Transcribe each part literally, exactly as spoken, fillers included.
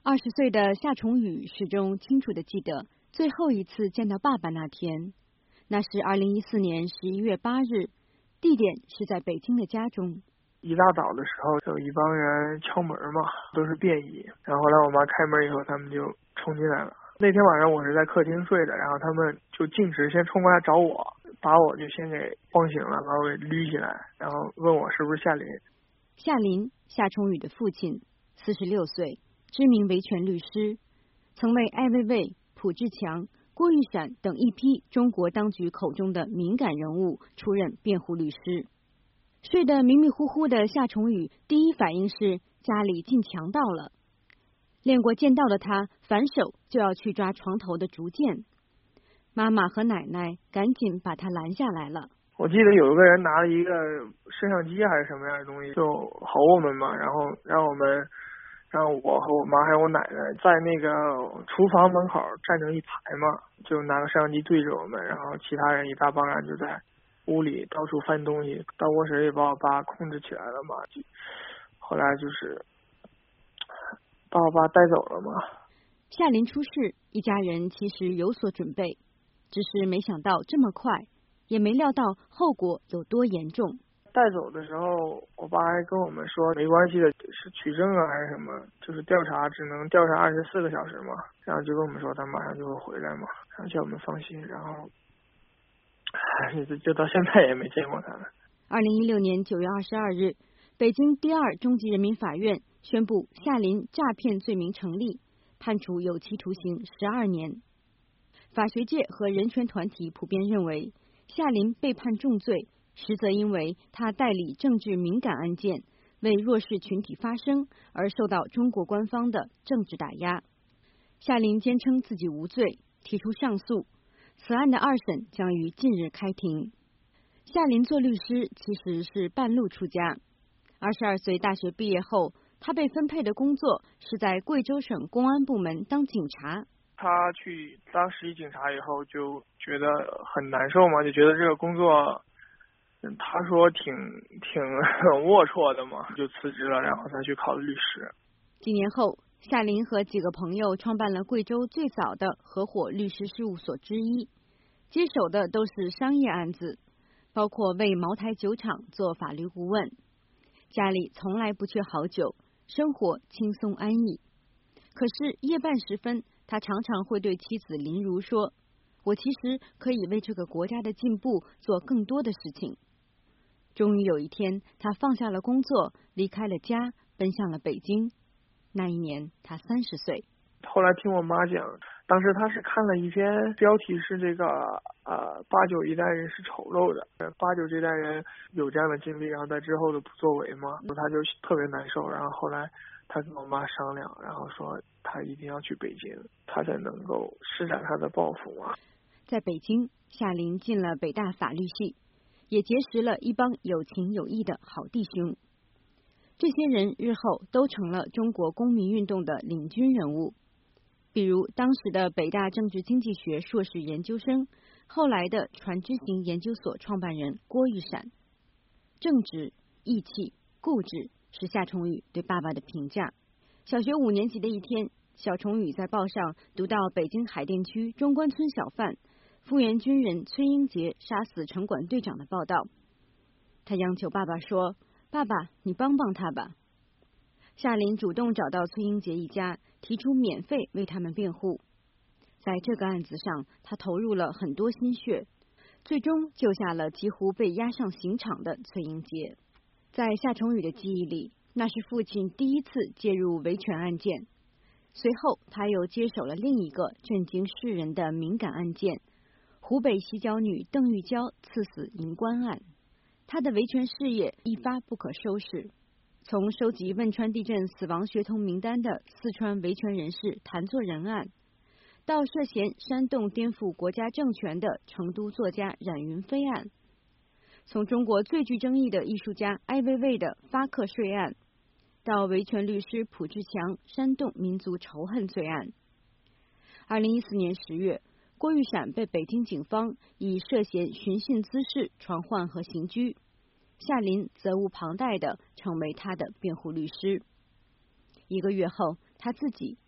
二十岁的夏崇宇始终清楚地记得最后一次见到爸爸那天，那是二零一四年十一月八日，地点是在北京的家中。 一大早的时候，有一帮人敲门嘛，都是便衣。然后后来我妈开门以后，他们就冲进来了。那天晚上我是在客厅睡的，然后他们就径直先冲过来找我，把我就先给晃醒了，把我给捋起来，然后问我是不是夏林。 夏林，夏崇宇的父亲，四十六岁，知名维权律师，曾为艾未未、蒲志强、郭玉闪等一批中国当局口中的敏感人物出任辩护律师。睡得迷迷糊糊的夏崇宇第一反应是家里进强盗了。练过剑道的他反手就要去抓床头的竹剑，妈妈和奶奶赶紧把他拦下来了。 我记得有一个人拿了一个摄像机还是什么样的东西，就吼我们嘛，然后让我们让我和我妈还有我奶奶在那个厨房门口站成一排嘛，就拿个摄像机对着我们，然后其他人一大帮人就在屋里到处翻东西，到卧室也把我爸控制起来了嘛，就后来就是把我爸带走了嘛。 夏林出事，一家人其实有所准备，只是没想到这么快，也没料到后果有多严重。 带走的时候，我爸还跟我们说没关系的，是取证啊还是什么，就是调查只能调查二十四个小时嘛，然后就跟我们说他马上就会回来嘛，然后叫我们放心，然后就到现在也没见过他了。 二零一六年九月二十二日，北京第二中级人民法院宣布夏林诈骗罪名成立，判处有期徒刑十二年。法学界和人权团体普遍认为，夏林被判重罪，实则因为他代理政治敏感案件，为弱势群体发声，而受到中国官方的政治打压。夏林坚称自己无罪，提出上诉。此案的二审将于近日开庭。夏林做律师其实是半路出家。二十二岁大学毕业后，他被分配的工作是在贵州省公安部门当警察。 他去当实习警察以后就觉得很难受嘛，就觉得这个工作他说挺挺龌龊的嘛，就辞职了，然后他去考了律师。 几年后，夏林和几个朋友创办了贵州最早的合伙律师事务所之一，接手的都是商业案子，包括为茅台酒厂做法律顾问。家里从来不缺好酒，生活轻松安逸。可是夜半时分，他常常会对妻子林如说，我其实可以为这个国家的进步做更多的事情。终于有一天，他放下了工作，离开了家，奔向了北京。那一年他三十岁。 后来听我妈讲，当时他是看了一篇标题是这个呃八九一代人是丑陋的，八九这代人有这样的经历，然后在之后的不作为嘛，他就特别难受。然后后来他跟我妈商量，然后说他一定要去北京，他才能够施展他的抱负嘛。 在北京，夏林进了北大法律系，也结识了一帮有情有义的好弟兄。这些人日后都成了中国公民运动的领军人物，比如当时的北大政治经济学硕士研究生，后来的传知行研究所创办人郭玉闪。正直、义气、固执是夏崇宇对爸爸的评价。小学五年级的一天，小崇宇在报上读到北京海淀区中关村小贩复员军人崔英杰杀死城管队长的报道，他央求爸爸说，爸爸，你帮帮他吧。夏林主动找到崔英杰一家，提出免费为他们辩护。在这个案子上，他投入了很多心血，最终救下了几乎被押上刑场的崔英杰。在夏崇宇的记忆里，那是父亲第一次介入维权案件。随后，他又接手了另一个震惊世人的敏感案件——湖北洗脚女邓玉娇刺死银官案。他的维权事业一发不可收拾，从收集汶川地震死亡学童名单的四川维权人士谭作人案，到涉嫌煽动颠覆国家政权的成都作家冉云飞案，从中国最具争议的艺术家艾未未的发课税案，到维权律师蒲志强煽动民族仇恨罪案。二零一四年十月，郭玉闪被北京警方以涉嫌寻衅滋事传唤和刑拘，夏林责无旁贷地成为他的辩护律师。一个月后，他自己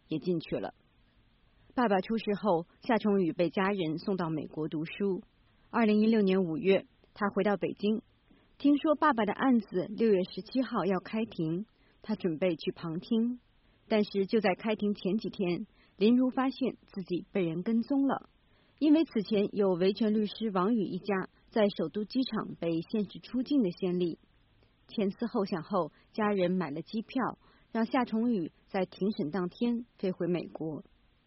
也进去了。爸爸出事后，夏崇宇被家人送到美国读书。二零一六年五月，他回到北京，听说爸爸的案子六月十七号要开庭，他准备去旁听。但是就在开庭前几天，林如发现自己被人跟踪了，因为此前有维权律师王宇一家在首都机场被限制出境的先例。前思后想后，家人买了机票，让夏崇宇在庭审当天飞回美国。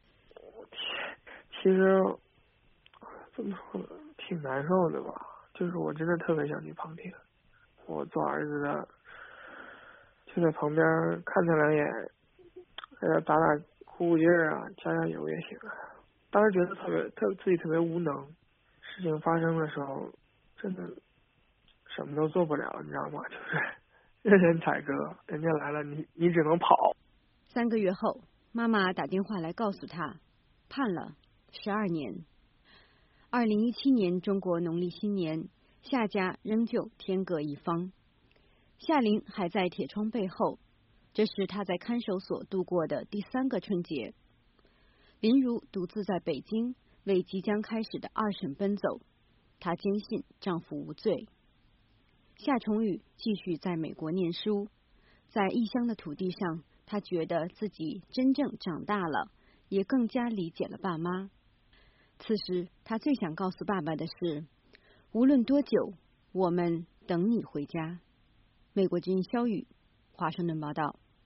其实怎么说，挺难受的吧，就是我真的特别想去旁听，我做儿子的就在旁边看他两眼，给他打打鼓鼓劲儿啊，加加油也行啊。当时觉得特别特自己特别无能，事情发生的时候真的什么都做不了，你知道吗？就是任人宰割，人家来了你你只能跑。 三个月后，妈妈打电话来告诉他，判了十二年。二零一七年中国农历新年，夏家仍旧天各一方。夏琳还在铁窗背后，这是她在看守所度过的第三个春节。林如独自在北京为即将开始的二审奔走，她坚信丈夫无罪。夏崇宇继续在美国念书，在异乡的土地上，他觉得自己真正长大了，也更加理解了爸妈。此时他最想告诉爸爸的是，无论多久，我们等你回家。美国之音肖宇，华盛顿报道。